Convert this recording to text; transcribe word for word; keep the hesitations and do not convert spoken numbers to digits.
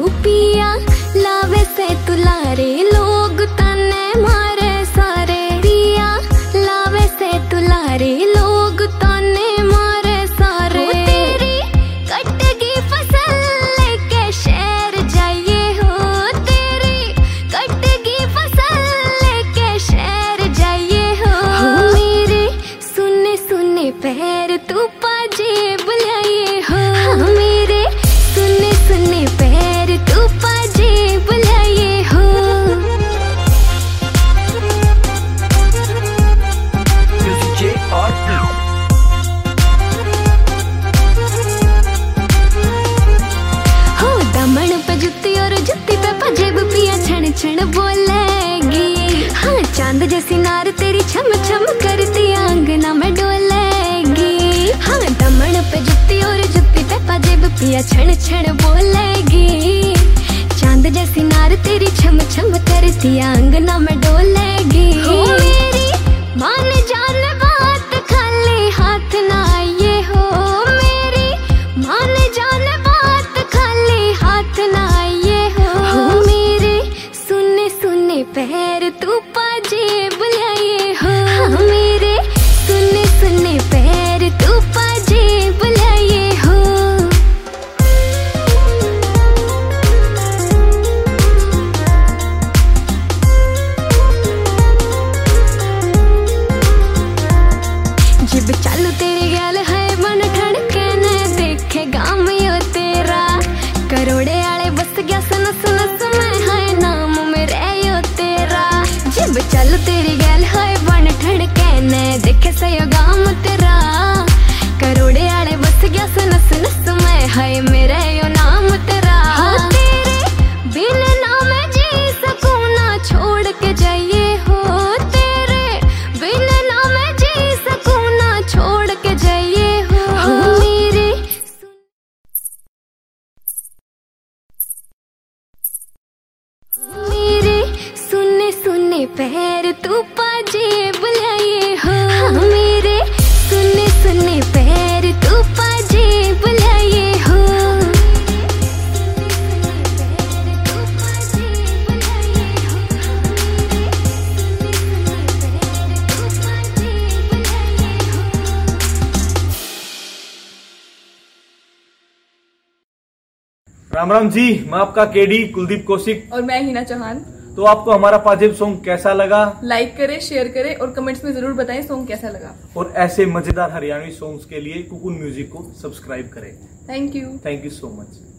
पिया लावे से तुलारे लोग ताने मारे सारे। पिया लावे से तुलारे लोग ताने मारे सारे। तेरी कटगी फसल लेके शहर जाइए हो। तेरी कटगी फसल लेके शहर जाइए हो। मेरे सुने सुने पैर तू पाजे बुलाइए हो। मेरे सुने सुने पैर तू पाजे बुलाइए हो। हो दमन पे जुत्ती और जुत्ती पे पजेब पिया छण छण बोलेगी। हाँ चांद जैसी नार तेरी छम छम करती आंगना में डोलेगी। हाँ दमन पे जुत्ती और जुत्ती पे पजेब पिया छण छण बोलेगी। चांद जैसी नार तेरी छम छम करती आंगना में डोलेगी। हो मेरी मान जान बात खाली हाथ ना आइए हो। मेरी मान जान बात खाली हाथ ना आइए हो। हो मेरे सुने सुने पैर तू पाजे बुलाइए हो। मेरे सुने सुने पैर तू पाजे बुलाइए हो। जिब चालू तेरी गैल है मन ठड़के ने देखे गाँव यो तेरा। करोड़े आले बस गया सनस नस में है नाम मेरे यो तेरा। जिब चालू तेरी गैल है मन ठड़के ने देखे सयो गाँव तेरा। करोड़े आले बस गया सनस नस में है मेरे यो नाम तेरा। हाँ तेरे बिन ना मैं जी सकूं ना छोड़ के जाइए हो। तेरे बिन ना मैं जी सकूं ना छोड़ के जाइए हो। मेरे मेरे सुने सुने पैर तू पाजे बुलाइए हो। मेरे सुने सुने पैर तू पाजे बुलाइए हो। राम राम जी, मैं आपका केडी कुलदीप कौशिक और मैं हिना चौहान। तो आपको हमारा पाजेब सॉन्ग कैसा लगा? लाइक करें, शेयर करें और कमेंट्स में जरूर बताएं सॉन्ग कैसा लगा। और ऐसे मजेदार हरियाणवी सॉन्ग्स के लिए कुकुन म्यूजिक को सब्सक्राइब करें। Thank you thank you so much.